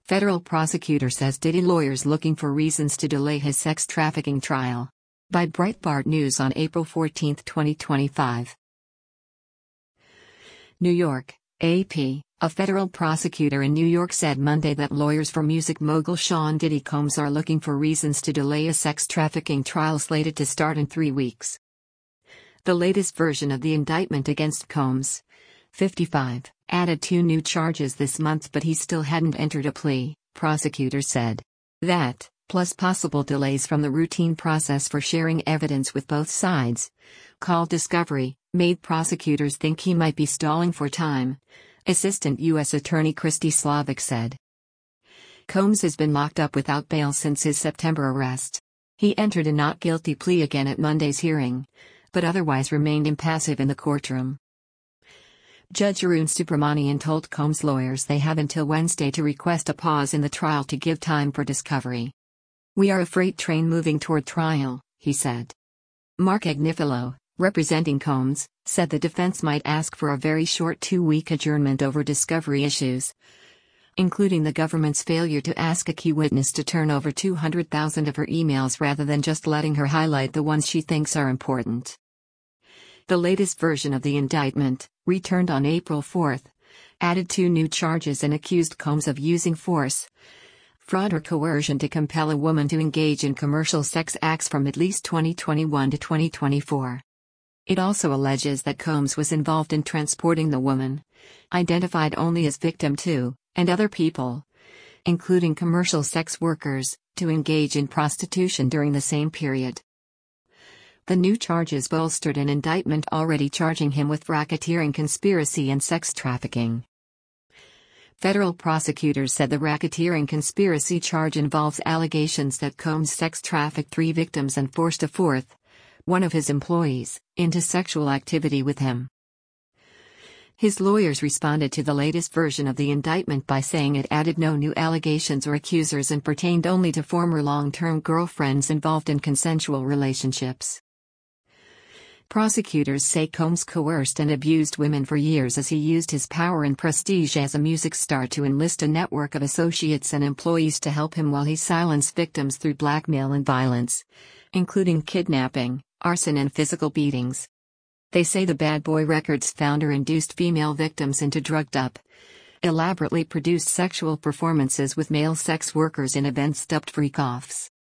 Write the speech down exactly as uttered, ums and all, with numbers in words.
Federal prosecutor says Diddy lawyers looking for reasons to delay his sex trafficking trial. By Breitbart News on April fourteenth, twenty twenty-five. New York, A P. A federal prosecutor in New York said Monday that lawyers for music mogul Sean Diddy Combs are looking for reasons to delay a sex trafficking trial slated to start in three weeks. The latest version of the indictment against Combs, fifty-five, added two new charges this month, but he still hadn't entered a plea, prosecutors said. That, plus possible delays from the routine process for sharing evidence with both sides, called discovery, made prosecutors think he might be stalling for time, Assistant U S Attorney Christy Slavic said. Combs has been locked up without bail since his September arrest. He entered a not guilty plea again at Monday's hearing, but otherwise remained impassive in the courtroom. Judge Arun Subramanian told Combs' lawyers they have until Wednesday to request a pause in the trial to give time for discovery. "We are a freight train moving toward trial," he said. Mark Agnifilo, representing Combs, said the defense might ask for a very short two-week adjournment over discovery issues, including the government's failure to ask a key witness to turn over two hundred thousand of her emails rather than just letting her highlight the ones she thinks are important. The latest version of the indictment, returned on April fourth, added two new charges and accused Combs of using force, fraud or coercion to compel a woman to engage in commercial sex acts from at least twenty twenty-one to twenty twenty-four. It also alleges that Combs was involved in transporting the woman, identified only as victim two, and other people, including commercial sex workers, to engage in prostitution during the same period. The new charges bolstered an indictment already charging him with racketeering conspiracy and sex trafficking. Federal prosecutors said the racketeering conspiracy charge involves allegations that Combs sex trafficked three victims and forced a fourth, one of his employees, into sexual activity with him. His lawyers responded to the latest version of the indictment by saying it added no new allegations or accusers and pertained only to former long-term girlfriends involved in consensual relationships. Prosecutors say Combs coerced and abused women for years as he used his power and prestige as a music star to enlist a network of associates and employees to help him while he silenced victims through blackmail and violence, including kidnapping, arson and physical beatings. They say the Bad Boy Records founder induced female victims into drugged-up, elaborately produced sexual performances with male sex workers in events dubbed freak-offs.